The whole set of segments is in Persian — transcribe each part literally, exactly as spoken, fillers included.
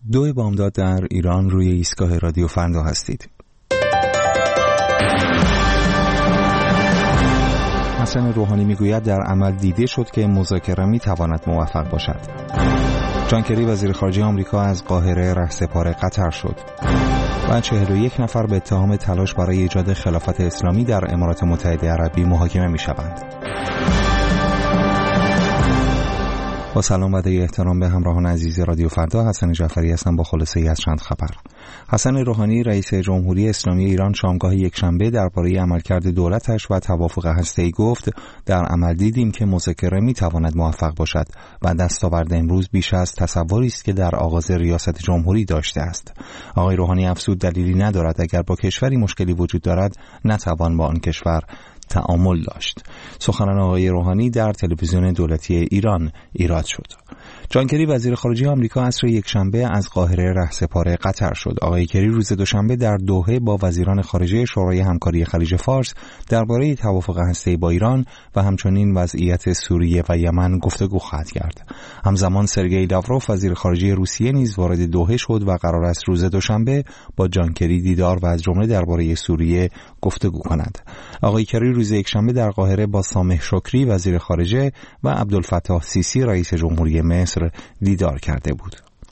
دو بامداد در ایران روی ایستگاه رادیو فردا هستید. حسن روحانی میگوید در عمل دیده شد که مذاکره میتواند موفق باشد. جان کری وزیر خارجه آمریکا از قاهره رهسپار قطر شد و چهل و یک نفر به اتهام تلاش برای ایجاد خلافت اسلامی در امارات متحده عربی محاکمه میشوند. با سلام و ادای احترام به همراهان عزیز رادیو فردا، حسن جعفری هستم با خلاصه ای از چند خبر. حسن روحانی رئیس جمهوری اسلامی ایران شامگاه یکشنبه درباره عملکرد دولتش و توافق هسته‌ای گفت در عمل دیدیم که مذاکره میتواند موفق باشد و دستاورد امروز بیش از تصوری است که در آغاز ریاست جمهوری داشته است. آقای روحانی افزود دلیلی ندارد اگر با کشوری مشکلی وجود دارد نتوان با آن کشور تعامل داشت. سخنان آقای روحانی در تلویزیون دولتی ایران ایراد شد. جان کری وزیر خارجه آمریکا عصر یکشنبه از قاهره رهسپار قطر شد. آقای کری روز دوشنبه در دوحه با وزیران خارجه شورای همکاری خلیج فارس درباره توافق هسته‌ای با ایران و همچنین وضعیت سوریه و یمن گفتگو خواهد کرد. همزمان سرگئی لاوروف وزیر خارجه روسیه نیز وارد دوحه شد و قرار است روز دوشنبه با جان کری دیدار و از جمله درباره سوریه گفتگو کند. آقای کری روز یکشنبه در قاهره با سامح شکری وزیر خارجه و عبدالفتاح سیسی رئیس جمهوری مصر دیدار کرده بود.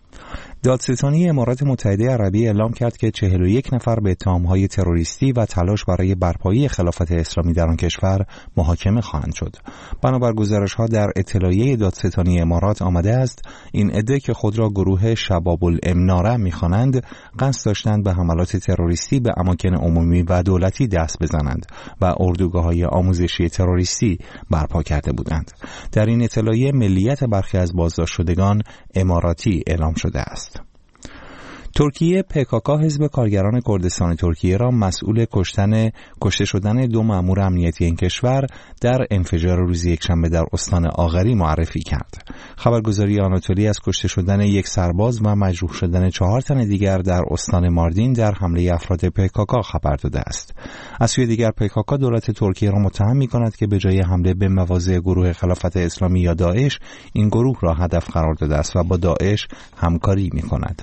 دادستانی امارات متحده عربی اعلام کرد که چهل و یک نفر به اتهام‌های تروریستی و تلاش برای برپایی خلافت اسلامی در آن کشور محاکمه خواهند شد. بنابر گزارش‌ها در اطلاعیه دادستانی امارات آمده است این عده که خود را گروه شباب الامناره می‌خوانند قصد داشتند به حملات تروریستی به اماکن عمومی و دولتی دست بزنند و اردوگاه‌های آموزشی تروریستی برپا کرده بودند. در این اطلاعیه ملیت برخی از بازداشت شدگان اماراتی اعلام شده است. ترکیه پکاکا حزب کارگران کردستان ترکیه را مسئول کشتن کشته شدن دو مأمور امنیتی این کشور در انفجار روز یکشنبه در استان آغری معرفی کرد. خبرگزاری آناتولی از کشته شدن یک سرباز و مجروح شدن چهار تن دیگر در استان ماردین در حمله افراد پکاکا خبر داده است. از سوی دیگر پکاکا دولت ترکیه را متهم می‌کند که به جای حمله به مواضع گروه خلافت اسلامی یا داعش این گروه را هدف قرار داده است و با داعش همکاری می‌کند.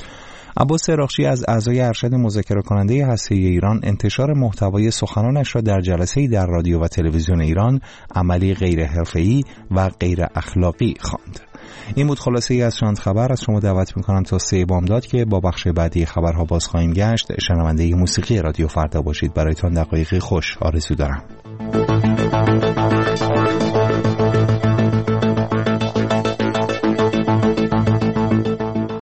عباس راغچی از اعضای ارشد مذاکره کننده هسته‌ای ایران انتشار محتوای سخنانش را در جلسه‌ای در رادیو و تلویزیون ایران عملی غیر حرفه‌ای و غیر اخلاقی خواند. این بود خلاصه ای از چند خبر. از شما دعوت می‌کنم تا سه بامداد که با بخش بعدی خبرها باز خواهیم گشت شنونده موسیقی رادیو فردا باشید. برایتان دقایقی خوش آرزو دارم.